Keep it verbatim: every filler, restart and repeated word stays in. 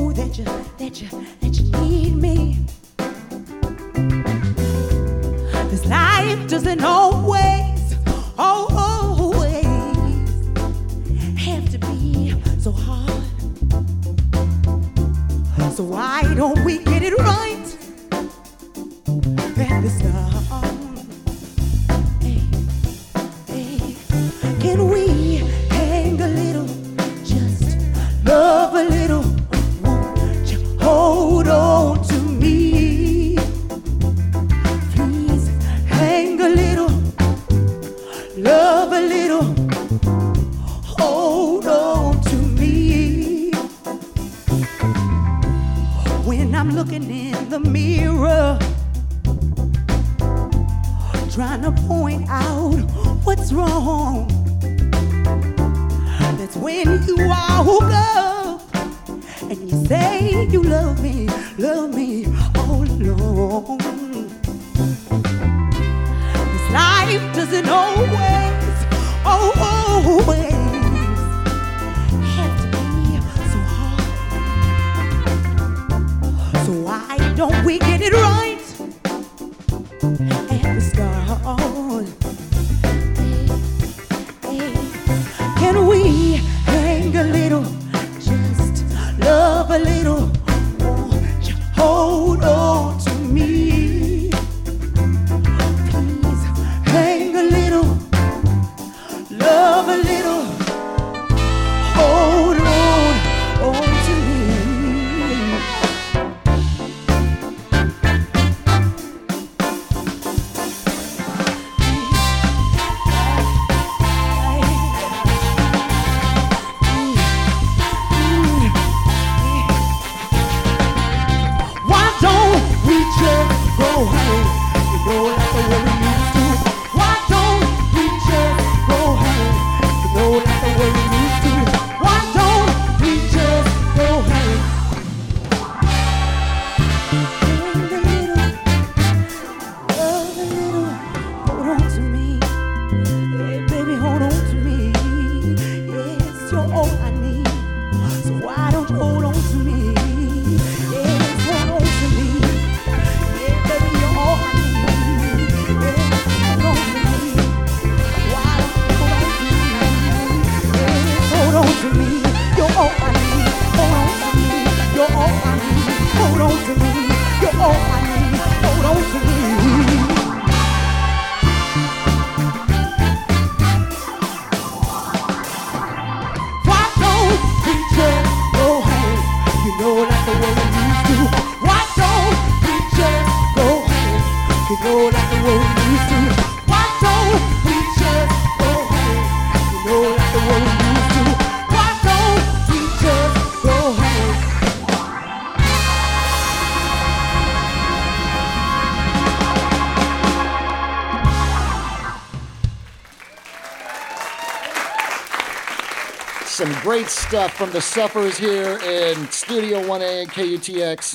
that you, that you, that you need me. This life doesn't always, always have to be so hard. So why don't we get it right at the start? Hey, hey, can we hang a little, just love a little? Won't you hold on to me? Please hang a little, love a little, hold on to me. When I'm looking in the mirror, trying to point out what's wrong, that's when you woke up and you say you love me, love me all along. This life doesn't always, always have to be so hard. So why don't we get it right at the start? Hey, hey, can we hang a little, just love a little? Won't you hold on to me? Please hang a little, love a little, hold on, on to me. Why don't we just go home? You know, like the way we used to. Why don't we just go home? You know, like the way we used to. Why don't we just go home? Hang a little, love a little, hold on to me. Hey, baby, hold on to me. Yes, you're all I need. So why don't you hold on to me? Yes, hold on to me. Yeah, baby, you're all I need. Yes, hold on to me. Why don't you hold on to me? Yes, hold on to me. You're all I need. Hold on to me. You're all I need. Hold on to me. You're all I need. Hold on to me. Why don't we just go home? You know, like the way we used to. Why don't we just go home? You know, like the way we used to. Why don't we just go home? You know, like the way we used to. Why don't we just go home? Some great stuff from the Sufferers here in Studio one A and K U T X.